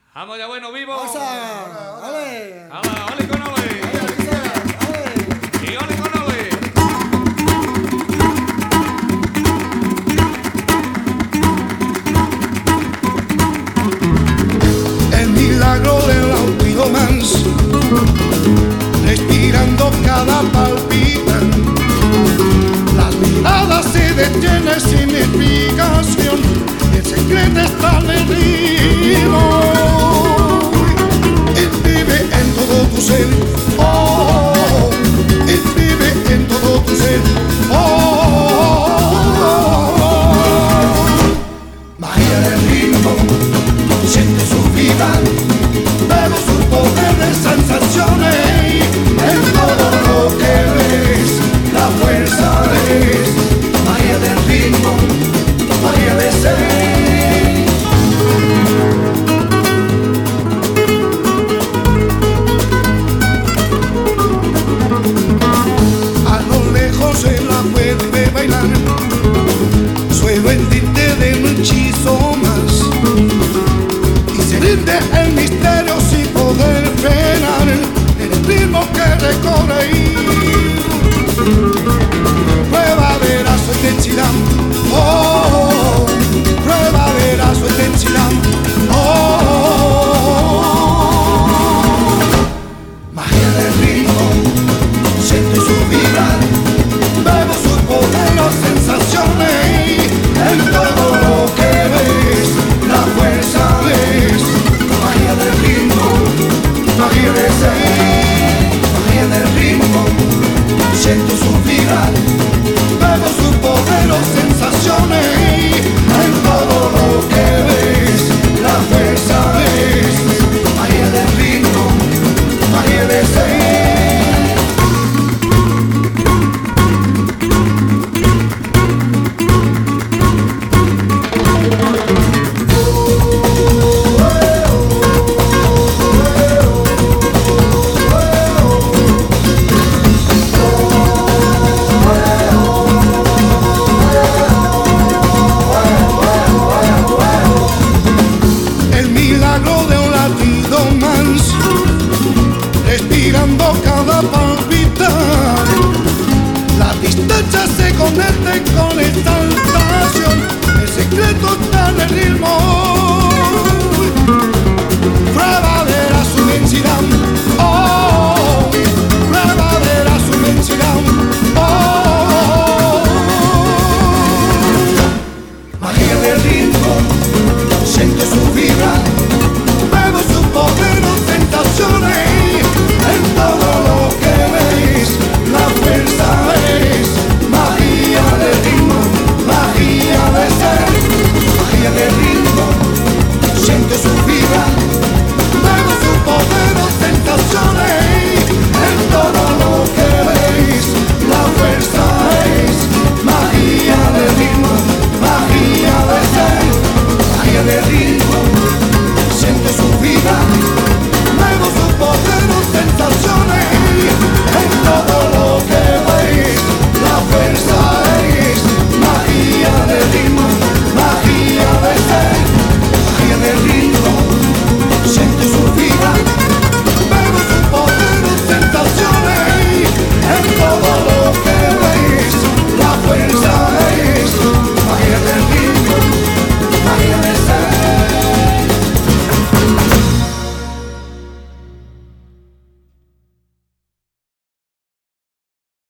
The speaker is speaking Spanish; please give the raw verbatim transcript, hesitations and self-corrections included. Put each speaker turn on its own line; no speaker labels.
Vamos ya, bueno, vivo.
¡Osa! ¡Ole!
¡Hala, ole con ole!
¡Ole!
¡Y ole con ole!
El milagro del Autilomans, respirando cada palpita. Las miradas se detienen sin explicación. El secreto está en el ritmo. Él vive en todo tu ser. Oh, él vive en todo tu ser. Oh, oh, oh. Magia del ritmo, siente su vida, bebe su poder de sensaciones. En todo lo que ves, la fuerza es. Magia del ritmo, magia de ser. A lo lejos se la puede bailar, suelo en tinte de un hechizo más. Y se rinde el misterio sin poder frenar el ritmo que recorre ir. Prueba verás su intensidad. Oh, prueba verás su intensidad. Oh, magia del ritmo, siente su vibrar, bebe su poder, las sensaciones. En todo lo que ves, la fuerza es. Magia del ritmo, magia de ser. Magia del ritmo, siento su vibrar, bebe su poder, las sensaciones. En todo lo que ves, la fuerza es. Magia del ritmo, magia de ser. El milagro de un latido más, respirando cada palpitar. La distancia se conecta con